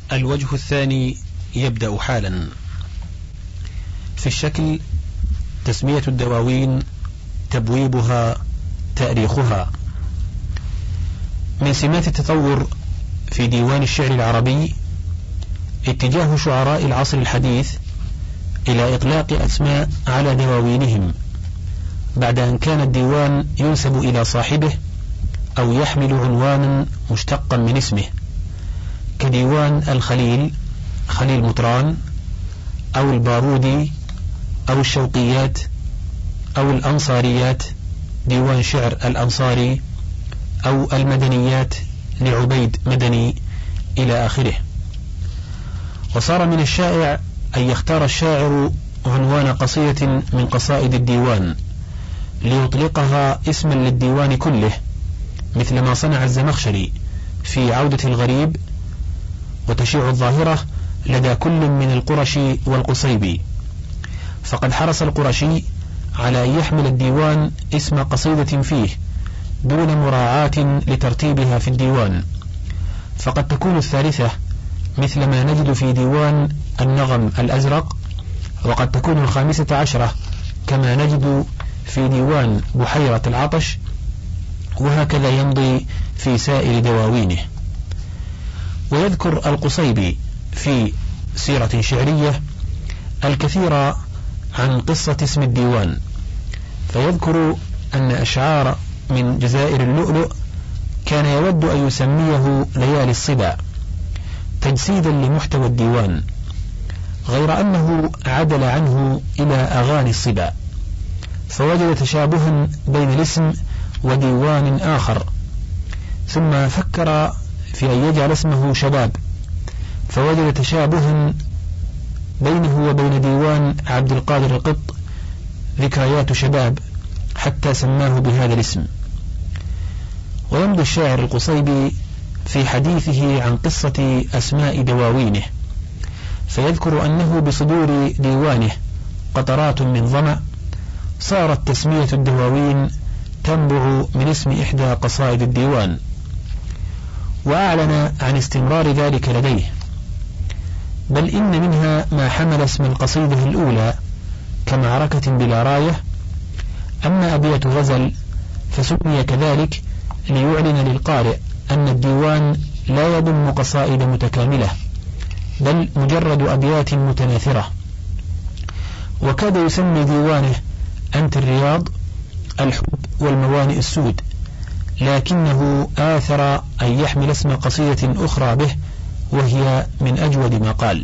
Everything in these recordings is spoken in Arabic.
الوجه الثاني يبدأ حالا. في الشكل: تسمية الدواوين، تبويبها، تأريخها. من سمات التطور في ديوان الشعر العربي اتجاه شعراء العصر الحديث إلى إطلاق أسماء على دواوينهم بعد أن كان الديوان ينسب إلى صاحبه أو يحمل عنوانا مشتقا من اسمه، كديوان الخليل خليل مطران، أو البارودي، أو الشوقيات، أو الأنصاريات ديوان شعر الأنصاري، أو المدنيات لعبيد مدني، إلى آخره. وصار من الشائع أن يختار الشاعر عنوان قصيدة من قصائد الديوان ليطلقها اسما للديوان كله، مثل ما صنع الزمخشري في عودة الغريب، وتشيع الظاهرة لدى كل من القرشي والقصيبي، فقد حرص القرشي على أن يحمل الديوان اسم قصيدة فيه دون مراعاة لترتيبها في الديوان، فقد تكون الثالثة مثل ما نجد في ديوان النغم الأزرق، وقد تكون الخامسة عشرة كما نجد في ديوان بحيرة العطش، وهكذا يمضي في سائر دواوينه. ويذكر القصيبي في سيرة شعرية الكثير عن قصة اسم الديوان، فيذكر أن أشعار من جزائر اللؤلؤ كان يود أن يسميه ليالي الصبا تجسيدا لمحتوى الديوان، غير أنه عدل عنه إلى أغاني الصبا، فوجد تشابها بين الاسم وديوان آخر، ثم فكر في أن يجعل اسمه شباب، فوجد تشابها بينه وبين ديوان عبد القادر القط ذكريات شباب، حتى سماه بهذا الاسم. ويمضي الشاعر القصيبي في حديثه عن قصة أسماء دواوينه، فيذكر أنه بصدور ديوانه قطرات من ظمأ صارت تسمية الدواوين تنبع من اسم إحدى قصائد الديوان، وأعلن عن استمرار ذلك لديه، بل إن منها ما حمل اسم القصيدة الأولى كمعركة بلا راية. أما أبيات غزل فسمي كذلك ليعلن للقارئ أن الديوان لا يضم قصائد متكاملة، بل مجرد أبيات متناثرة. وكاد يسمي ديوانه أنت الرياض، الحب والموانئ السود، لكنه آثر أن يحمل اسم قصيدة أخرى به، وهي من أجود ما قال.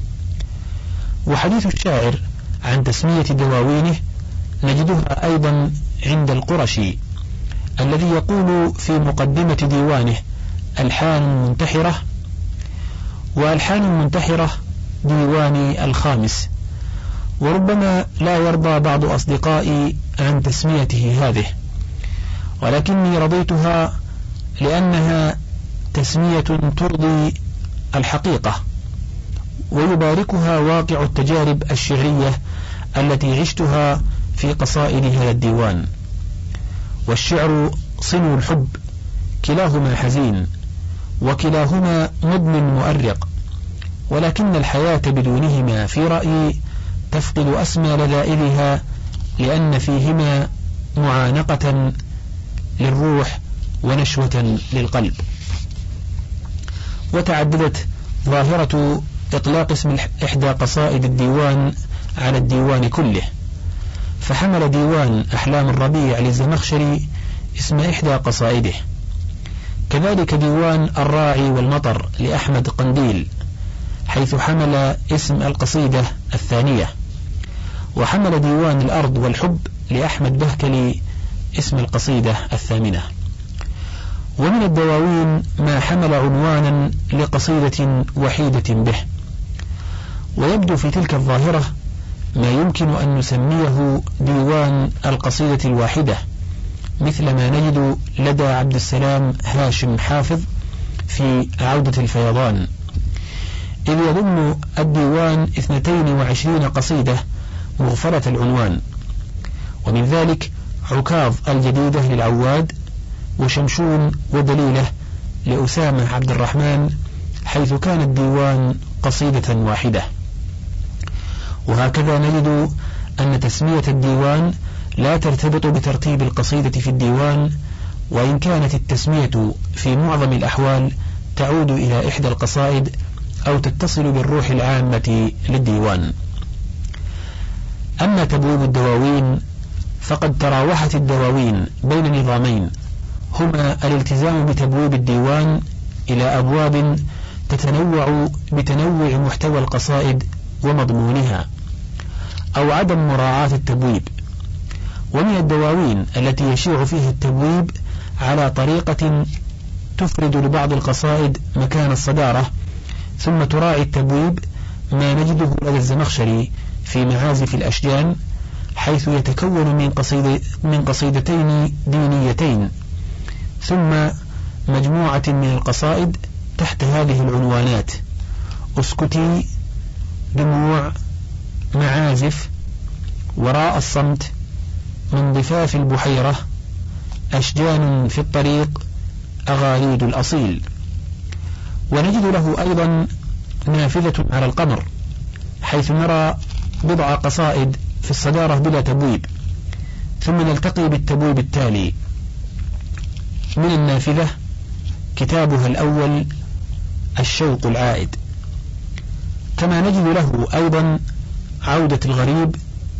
وحديث الشاعر عن تسمية دواوينه نجدها أيضا عند القرشي الذي يقول في مقدمة ديوانه ألحان منتحرة، وألحان منتحرة ديواني الخامس، وربما لا يرضى بعض أصدقائي عن تسميته هذه، ولكني رضيتها لأنها تسمية ترضي الحقيقة، ويباركها واقع التجارب الشعرية التي عشتها في قصائد هذا الديوان. والشعر صنو الحب، كلاهما حزين وكلاهما مضن مؤرق، ولكن الحياة بدونهما في رأيي تفقد أسمى لذائذها، لأن فيهما معانقة للروح ونشوة للقلب. وتعددت ظاهرة إطلاق اسم إحدى قصائد الديوان على الديوان كله، فحمل ديوان أحلام الربيع للزمخشري اسم إحدى قصائده، كذلك ديوان الراعي والمطر لأحمد قنديل حيث حمل اسم القصيدة الثانية، وحمل ديوان الأرض والحب لأحمد بهكلي اسم القصيدة الثامنة. ومن الدواوين ما حمل عنوانا لقصيدة وحيدة به. ويبدو في تلك الظاهرة ما يمكن أن نسميه ديوان القصيدة الواحدة، مثل ما نجد لدى عبد السلام هاشم حافظ في عودة الفيضان، إذ يضم الديوان 22 قصيدة مغفلة العنوان، ومن ذلك عكاظ الجديدة للعواد، وشمشون ودليلة لأسامة عبد الرحمن، حيث كان الديوان قصيدة واحدة. وهكذا نجد أن تسمية الديوان لا ترتبط بترتيب القصيدة في الديوان، وإن كانت التسمية في معظم الأحوال تعود إلى إحدى القصائد أو تتصل بالروح العامة للديوان. أما تبويب الدواوين فقد تراوحت الدواوين بين نظامين، هما الالتزام بتبويب الديوان إلى أبواب تتنوع بتنوع محتوى القصائد ومضمونها، أو عدم مراعاة التبويب. ومن الدواوين التي يشيع فيها التبويب على طريقة تفرد لبعض القصائد مكان الصدارة ثم تراعي التبويب ما نجده لدى الزمخشري في معازف الأشجان، حيث يتكون من قصيدتين دينيتين ثم مجموعة من القصائد تحت هذه العنوانات: اسكتي، دموع، معازف، وراء الصمت، من ضفاف البحيرة، أشجان في الطريق، أغاريد الأصيل. ونجد له أيضا نافذة على القمر، حيث نرى بضع قصائد في الصدارة بلا تبويب، ثم نلتقي بالتبويب التالي. من النافذة كتابها الأول الشوق العائد. كما نجد له أيضا عودة الغريب،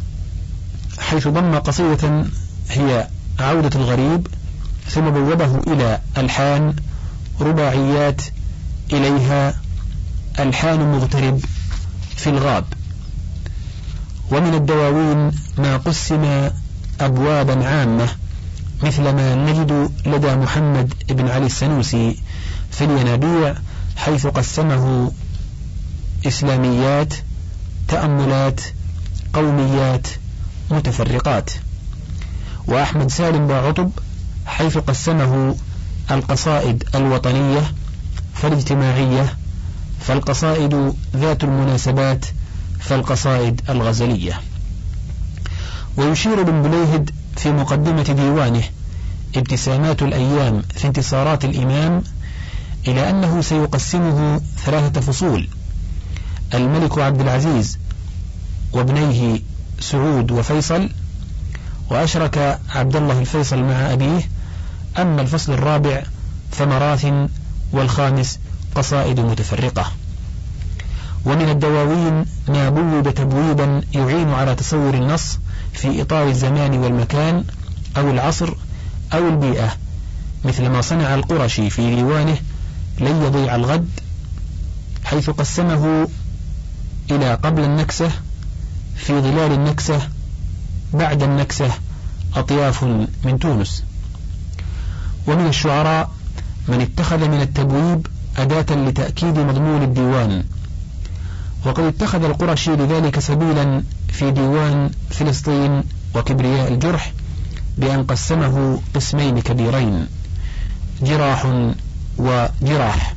حيث ضم قصيدة هي عودة الغريب ثم بوبه إلى ألحان رباعيات إليها ألحان مغترب في الغاب. ومن الدواوين ما قسم أبوابا عامة، مثل ما نجد لدى محمد بن علي السنوسي في الينابيع، حيث قسمه إسلاميات، تأملات، قوميات، متفرقات. وأحمد سالم باعطب حيث قسمه القصائد الوطنية، فالاجتماعية، فالقصائد ذات المناسبات، فالقصائد الغزلية. ويشير ابن بليهد في مقدمة ديوانه ابتسامات الأيام في انتصارات الإمام إلى أنه سيقسمه 3 فصول: الملك عبد العزيز وابنيه سعود وفيصل، وأشرك عبد الله الفيصل مع أبيه. أما الفصل الرابع فمراث، والخامس قصائد متفرقة. ومن الدواوين ما بوب تبويبا يعين على تصور النص في إطار الزمان والمكان أو العصر أو البيئة، مثل ما صنع القرشي في ديوانه لن يضيع الغد، حيث قسمه إلى قبل النكسة، في ظلال النكسة، بعد النكسة، أطياف من تونس. ومن الشعراء من اتخذ من التبويب أداة لتأكيد مضمون الديوان، وقد اتخذ القرشي لذلك سبيلا في ديوان فلسطين وكبرياء الجرح، بأن قسمه قسمين كبيرين: جراح وجراح.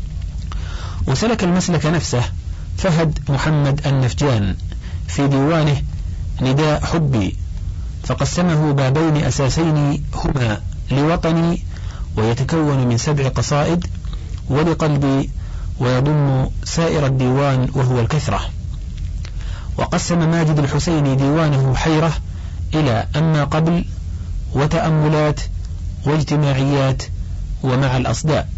وسلك المسلك نفسه فهد محمد النفجان في ديوانه نداء حبي، فقسمه بابين أساسين هما لوطني، ويتكون من 7 قصائد، ولقلبي، ويضم سائر الديوان وهو الكثرة. وقسم ماجد الحسيني ديوانه حيرة إلى أما قبل، وتأملات، واجتماعيات، ومع الأصداء.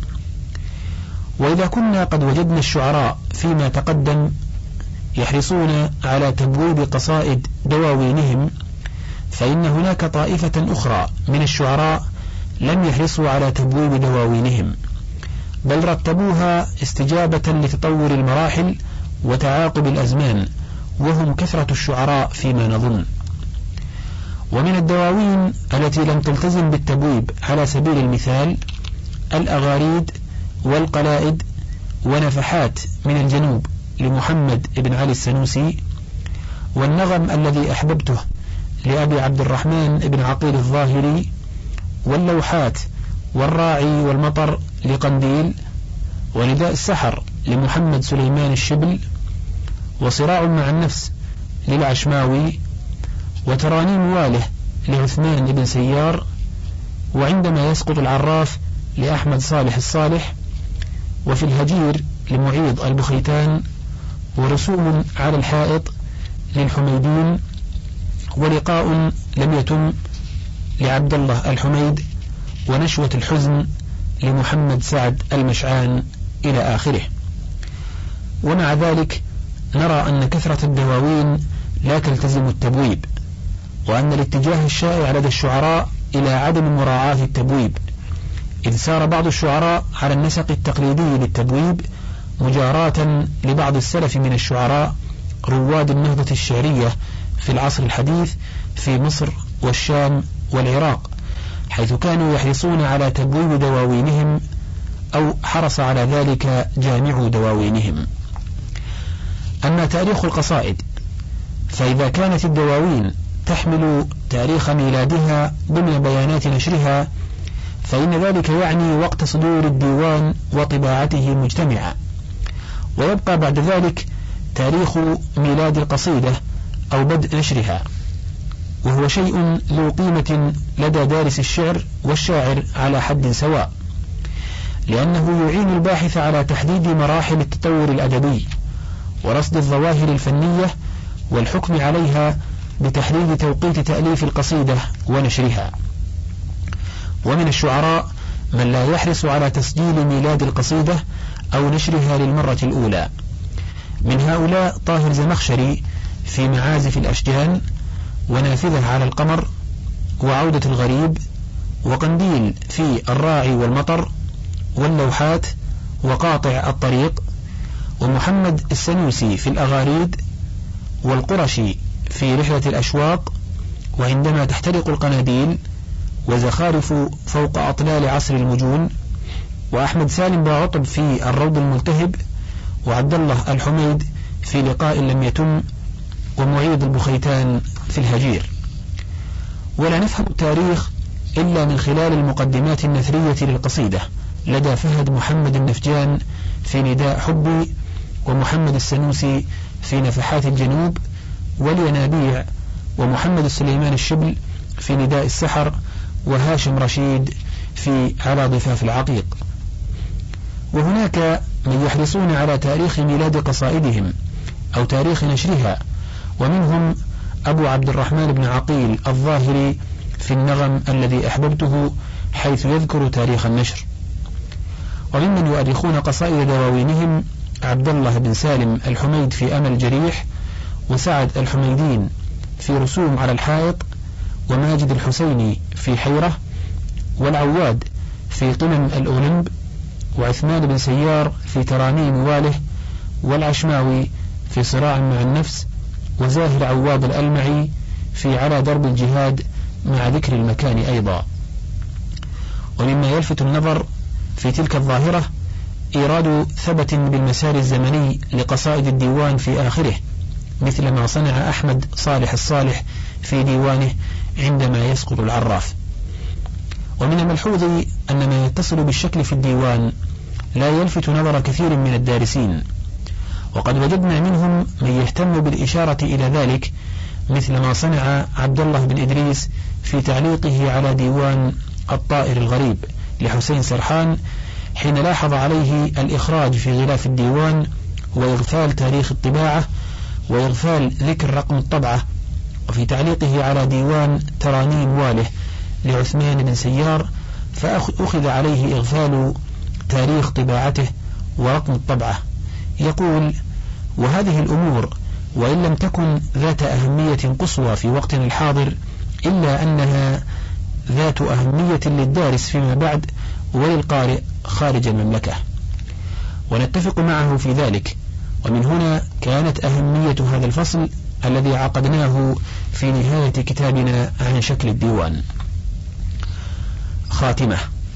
وإذا كنا قد وجدنا الشعراء فيما تقدم يحرصون على تبويب قصائد دواوينهم، فإن هناك طائفة أخرى من الشعراء لم يحرصوا على تبويب دواوينهم، بل رتبوها استجابة لتطور المراحل وتعاقب الأزمان، وهم كثرة الشعراء فيما نظن. ومن الدواوين التي لم تلتزم بالتبويب على سبيل المثال الأغاريد والقلائد ونفحات من الجنوب لمحمد بن علي السنوسي، والنغم الذي أحببته لأبي عبد الرحمن بن عقيل الظاهري، واللوحات والراعي والمطر لقنديل، ونداء السحر لمحمد سليمان الشبل، وصراع مع النفس للعشماوي، وترانيم واله لعثمان بن سيار، وعندما يسقط العراف لأحمد صالح الصالح، وفي الهجير لمعيض البخيتان، ورسوم على الحائط للحميدين، ولقاء لم يتم لعبد الله الحميد، ونشوة الحزن لمحمد سعد المشعان إلى آخره. ومع ذلك نرى أن كثرة الدواوين لا تلتزم التبويب، وأن الاتجاه الشائع لدى الشعراء إلى عدم مراعاة التبويب، إذ سار بعض الشعراء على النسق التقليدي للتبويب مجاراة لبعض السلف من الشعراء رواد النهضة الشعرية في العصر الحديث في مصر والشام والعراق، حيث كانوا يحرصون على تبويب دواوينهم، أو حرص على ذلك جامع دواوينهم. أما تاريخ القصائد، فإذا كانت الدواوين تحمل تاريخ ميلادها ضمن بيانات نشرها، فإن ذلك يعني وقت صدور الديوان وطباعته مجتمعة، ويبقى بعد ذلك تاريخ ميلاد القصيدة أو بدء نشرها، وهو شيء ذو قيمة لدى دارس الشعر والشاعر على حد سواء، لأنه يعين الباحث على تحديد مراحل التطور الأدبي ورصد الظواهر الفنية والحكم عليها بتحديد توقيت تأليف القصيدة ونشرها. ومن الشعراء من لا يحرص على تسجيل ميلاد القصيدة أو نشرها للمرة الأولى، من هؤلاء طاهر زمخشري في معازف الأشجان، ونافذة على القمر، وعودة الغريب، وقنديل في الراعي والمطر، واللوحات، وقاطع الطريق، ومحمد السنوسي في الأغاريد، والقرشي في رحلة الأشواق، وعندما تحترق القناديل، وزخارف فوق أطلال عصر المجون، وأحمد سالم باعطب في الروض الملتهب، وعبد الله الحميد في لقاء لم يتم، ومعيض البخيتان في الهجير. ولا نفهم التاريخ إلا من خلال المقدمات النثرية للقصيدة لدى فهد محمد النفجان في نداء حبي، ومحمد السنوسي في نفحات الجنوب والينابيع، ومحمد السليمان الشبل في نداء السحر، وهاشم رشيد في على ضفاف العقيق. وهناك من يحرصون على تاريخ ميلاد قصائدهم أو تاريخ نشرها، ومنهم أبو عبد الرحمن بن عقيل الظاهري في النغم الذي أحببته، حيث يذكر تاريخ النشر. وممن يؤرخون قصائد دواوينهم عبد الله بن سالم الحميد في أمل جريح، وسعد الحميدين في رسوم على الحائط، وماجد الحسيني في حيرة، والعواد في قمم الأولمب، وعثمان بن سيار في ترانيم واله، والعشماوي في صراع مع النفس، وزاهر عواد الألمعي في على درب الجهاد مع ذكر المكان أيضا. ومما يلفت النظر في تلك الظاهرة إيراد ثبت بالمسار الزمني لقصائد الديوان في آخره، مثل ما صنع أحمد صالح الصالح في ديوانه عندما يسقط العراف. ومن الملحوظ أن ما يتصل بالشكل في الديوان لا يلفت نظر كثير من الدارسين، وقد وجدنا منهم من يهتم بالإشارة إلى ذلك، مثل ما صنع عبد الله بن إدريس في تعليقه على ديوان الطائر الغريب لحسين سرحان، حين لاحظ عليه الإخراج في غلاف الديوان، وإغفال تاريخ الطباعة، وإغفال ذكر رقم الطبعة. وفي تعليقه على ديوان ترانيم واله لعثمان بن سيار، فأخذ عليه إغفال تاريخ طباعته ورقم الطبعة. يقول: وهذه الأمور وإن لم تكن ذات أهمية قصوى في وقتنا الحاضر، إلا أنها ذات أهمية للدارس فيما بعد وللقارئ خارج المملكة، ونتفق معه في ذلك. ومن هنا كانت أهمية هذا الفصل الذي عقدناه في نهاية كتابنا عن شكل الديوان. خاتمة.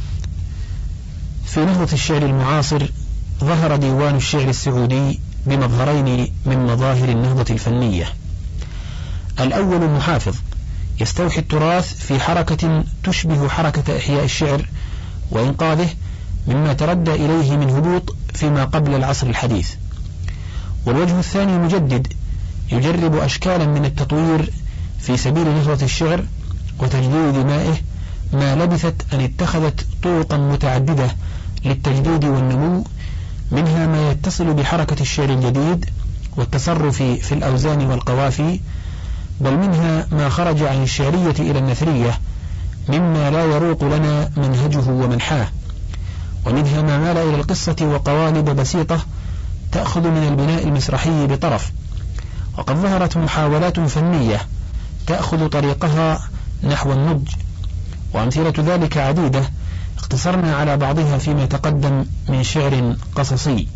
في نهضة الشعر المعاصر ظهر ديوان الشعر السعودي بمظهرين من مظاهر النهضة الفنية. الأول محافظ يستوحي التراث في حركة تشبه حركة إحياء الشعر وإنقاذه مما تردى إليه من هبوط فيما قبل العصر الحديث. والوجه الثاني مجدد يجرب أشكالا من التطوير في سبيل نهضة الشعر وتجديد دمائه، ما لبثت أن اتخذت طرقا متعددة للتجديد والنمو، منها ما يتصل بحركة الشعر الجديد والتصرف في الأوزان والقوافي، بل منها ما خرج عن الشعرية إلى النثرية مما لا يروق لنا منهجه ومنحاه، ومنها ما مال إلى القصة وقوالب بسيطة تأخذ من البناء المسرحي بطرف. وقد ظهرت محاولات فنية تأخذ طريقها نحو النضج، وأمثلة ذلك عديدة اقتصرنا على بعضها فيما تقدم من شعر قصصي.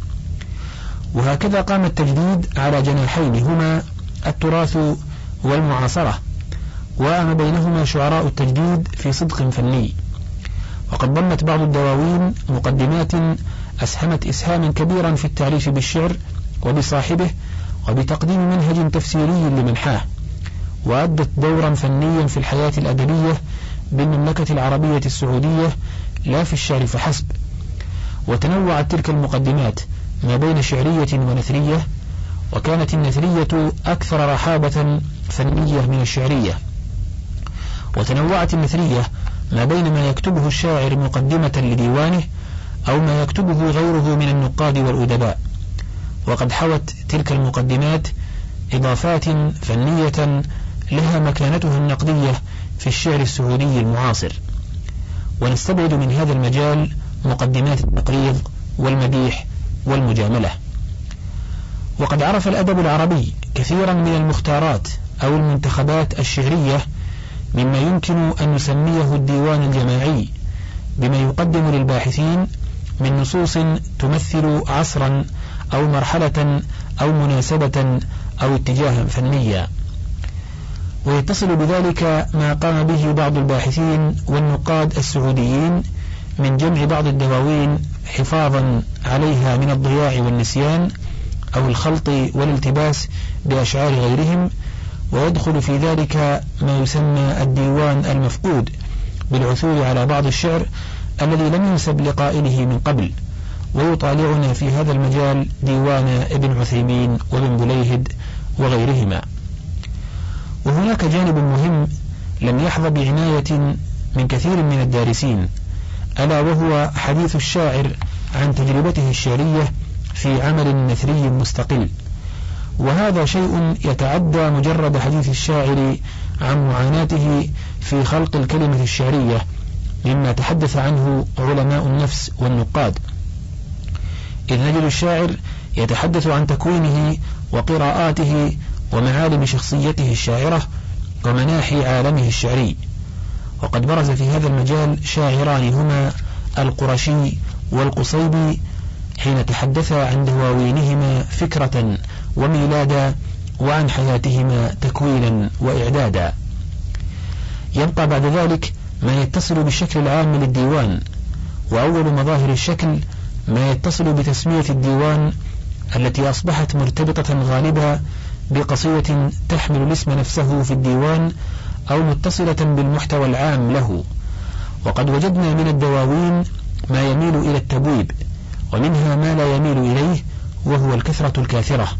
وهكذا قام التجديد على جناحين هما التراث والمعاصرة، وما بينهما شعراء التجديد في صدق فني. وقد ضمت بعض الدواوين مقدمات أسهمت إسهاما كبيرا في التعريف بالشعر وبصاحبه وبتقديم منهج تفسيري لمنحاه، وأدت دورا فنيا في الحياة الأدبية بالمملكة العربية السعودية لا في الشعر فحسب. وتنوعت تلك المقدمات ما بين شعرية ونثرية، وكانت النثرية أكثر رحابة فنية من الشعرية، وتنوعت النثرية ما بين ما يكتبه الشاعر مقدمة لديوانه أو ما يكتبه غيره من النقاد والأدباء. وقد حوت تلك المقدمات إضافات فنية لها مكانتها النقدية في الشعر السعودي المعاصر. ونستبعد من هذا المجال مقدمات التقريض والمديح والمجاملة. وقد عرف الأدب العربي كثيرا من المختارات أو المنتخبات الشعرية مما يمكن أن نسميه الديوان الجماعي، بما يقدم للباحثين من نصوص تمثل عصرا أو مرحلة أو مناسبة أو اتجاها فنيا. ويتصل بذلك ما قام به بعض الباحثين والنقاد السعوديين من جمع بعض الدواوين حفاظا عليها من الضياع والنسيان أو الخلط والالتباس بأشعار غيرهم. ويدخل في ذلك ما يسمى الديوان المفقود بالعثور على بعض الشعر الذي لم ينسب لقائله من قبل. ويطالعنا في هذا المجال ديوان ابن عثيمين وابن بليهد وغيرهما. وهناك جانب مهم لم يحظى بعناية من كثير من الدارسين، ألا وهو حديث الشاعر عن تجربته الشعرية في عمل نثري مستقل. وهذا شيء يتعدى مجرد حديث الشاعر عن معاناته في خلق الكلمة الشعرية، مما تحدث عنه علماء النفس والنقاد، إذ نجد الشاعر يتحدث عن تكوينه وقراءاته ومعالم شخصيته الشاعرة ومناحي عالمه الشعري. وقد برز في هذا المجال شاعران هما القرشي والقصيبي حين تحدثا عن دواوينهما فكرة وميلادا وعن حياتهما تكوينا وإعدادا. يبقى بعد ذلك ما يتصل بالشكل العام للديوان. وأول مظاهر الشكل ما يتصل بتسمية الديوان التي أصبحت مرتبطة غالبا بقصيدة تحمل الاسم نفسه في الديوان أو متصلة بالمحتوى العام له. وقد وجدنا من الدواوين ما يميل إلى التبويب، ومنها ما لا يميل إليه وهو الكثرة الكاثرة.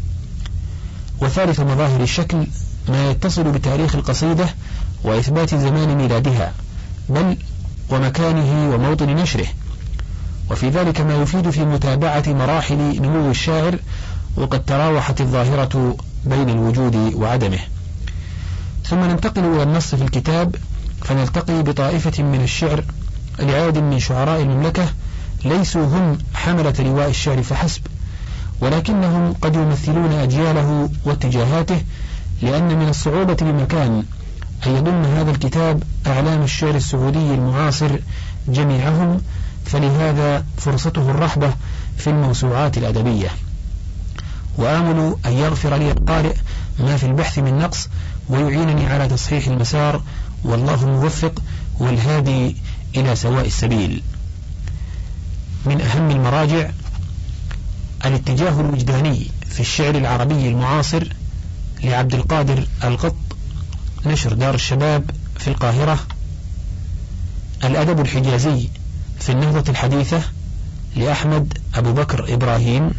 وثالث مظاهر الشكل ما يتصل بتاريخ القصيدة وإثبات زمان ميلادها بل ومكانه وموطن نشره، وفي ذلك ما يفيد في متابعة مراحل نمو الشاعر، وقد تراوحت الظاهرة بين الوجود وعدمه. ثم ننتقل إلى النص في الكتاب فنلتقي بطائفة من الشعر لعدد من شعراء المملكة ليسوا هم حملة لواء الشعر فحسب، ولكنهم قد يمثلون أجياله واتجاهاته، لأن من الصعوبة بمكان أن يضم هذا الكتاب أعلام الشعر السعودي المعاصر جميعهم، فلهذا فرصته الرحبة في الموسوعات الأدبية. وآمل أن يغفر لي القارئ ما في البحث من نقص ويعينني على تصحيح المسار، والله الموفق والهادي إلى سواء السبيل. من أهم المراجع الاتجاه الوجداني في الشعر العربي المعاصر لعبد القادر القط، نشر دار الشباب في القاهرة. الأدب الحجازي في النهضة الحديثة لأحمد أبو بكر إبراهيم.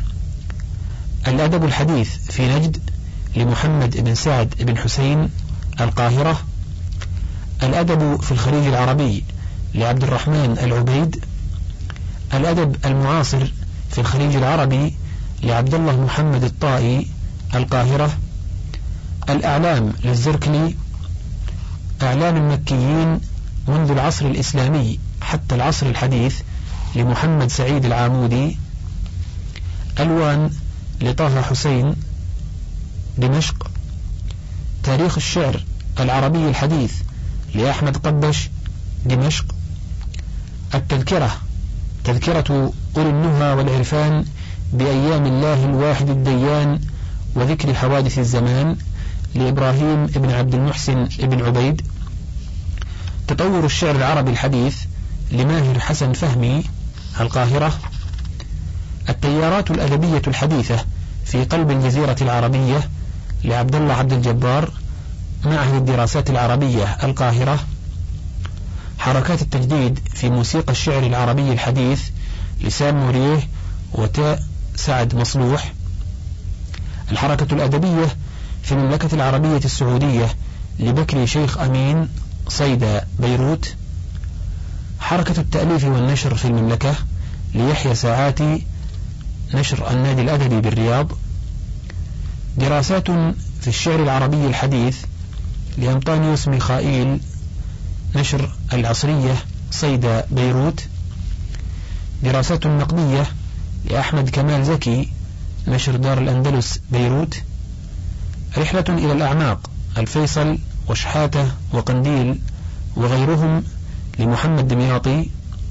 الأدب الحديث في نجد لمحمد بن سعد بن حسين القاهرة. الأدب في الخليج العربي لعبد الرحمن العبيد. الأدب المعاصر في الخليج العربي لعبد الله محمد الطائي القاهرة. الأعلام للزركلي. أعلام المكيين منذ العصر الإسلامي حتى العصر الحديث لمحمد سعيد العامودي. ألوان لطه حسين دمشق. تاريخ الشعر العربي الحديث لأحمد قبش دمشق. التذكرة تذكرة أولي النهى والعرفان بأيام الله الواحد الديان وذكر حوادث الزمان لإبراهيم ابن عبد المحسن ابن عبيد. تطور الشعر العربي الحديث لماهر حسن فهمي القاهرة. التيارات الأدبية الحديثة في قلب الجزيرة العربية لعبد الله عبد الجبار معهد الدراسات العربية القاهرة. حركات التجديد في موسيقى الشعر العربي الحديث لسام موريه وتاء سعد مصلوح. الحركة الأدبية في المملكة العربية السعودية لبكري شيخ أمين صيدا بيروت. حركة التأليف والنشر في المملكة ليحيى ساعاتي نشر النادي الأدبي بالرياض. دراسات في الشعر العربي الحديث لأنطونيوس ميخائيل نشر العصرية صيدا بيروت. دراسات نقدية لأحمد كمال زكي نشر دار الأندلس بيروت. رحلة إلى الأعماق الفيصل وشحاتة وقنديل وغيرهم لمحمد دمياطي.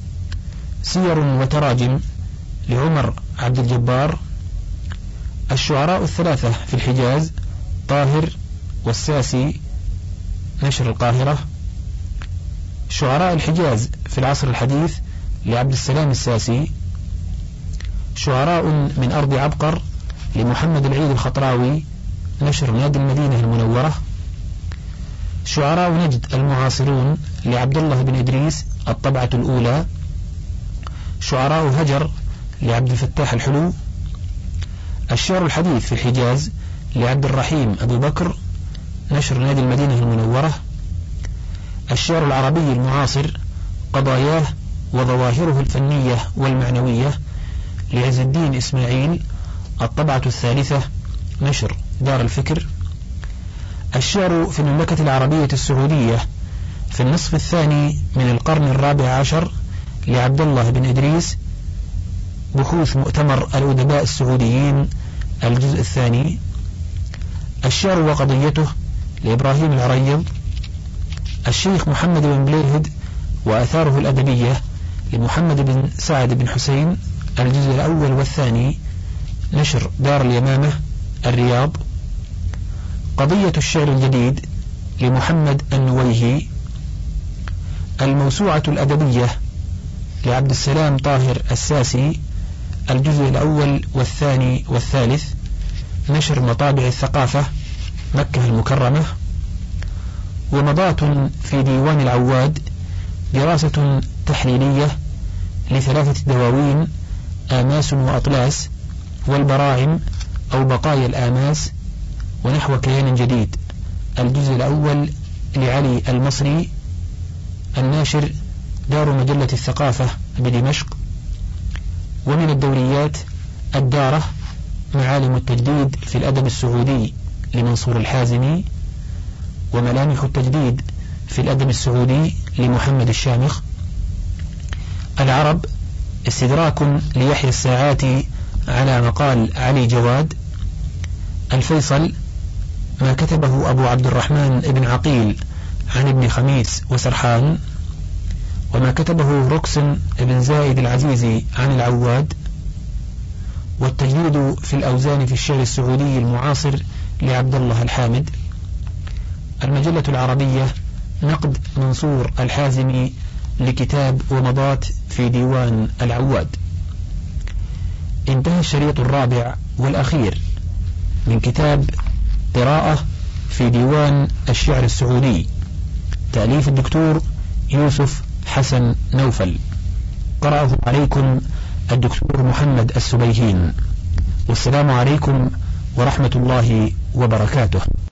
سير وتراجم لعمر عبد الجبار. الشعراء الثلاثة في الحجاز طاهر والساسي نشر القاهرة. شعراء الحجاز في العصر الحديث لعبد السلام الساسي. شعراء من أرض عبقر لمحمد العيد الخطراوي نشر نادي المدينة المنورة. شعراء نجد المعاصرون لعبد الله بن إدريس الطبعة الأولى. شعراء هجر لعبد الفتاح الحلو. الشعر الحديث في الحجاز لعبد الرحيم أبو بكر نشر نادي المدينة المنورة. الشعر العربي المعاصر قضاياه وظواهره الفنية والمعنوية لعز الدين إسماعيل الطبعة الثالثة نشر دار الفكر. الشعر في المملكة العربية السعودية في النصف الثاني من القرن الرابع عشر لعبد الله بن إدريس بحوث مؤتمر الأدباء السعوديين الجزء الثاني. الشعر وقضيته لإبراهيم العريض. الشيخ محمد بن بليهد وآثاره الأدبية لمحمد بن سعد بن حسين الجزء الأول والثاني نشر دار اليمامة الرياض. قضية الشعر الجديد لمحمد النويهي. الموسوعة الأدبية لعبد السلام طاهر الساسي الجزء الأول والثاني والثالث نشر مطابع الثقافة مكة المكرمة. ومضاة في ديوان العواد دراسة تحليلية لثلاثة دواوين آماس وأطلاس والبراعم أو بقايا الآماس ونحو كيان جديد الجزء الأول لعلي المصري الناشر دار مجلة الثقافة بدمشق. ومن الدوريات الدارة معالم التجديد في الأدب السعودي لمنصور الحازمي. وملامح التجديد في الأدب السعودي لمحمد الشامخ. العرب استدراك ليحيى الساعاتي على مقال علي جواد. الفيصل ما كتبه أبو عبد الرحمن ابن عقيل عن ابن خميس وسرحان. وما كتبه ركسن ابن زايد العزيزي عن العواد. والتجديد في الأوزان في الشعر السعودي المعاصر لعبد الله الحامد. المجلة العربية نقد منصور الحازمي لكتاب ومضات في ديوان العواد. انتهى الشريط الرابع والأخير من كتاب قراءة في ديوان الشعر السعودي تأليف الدكتور يوسف حسن نوفل. قرأه عليكم الدكتور محمد السبيهين. والسلام عليكم ورحمة الله وبركاته.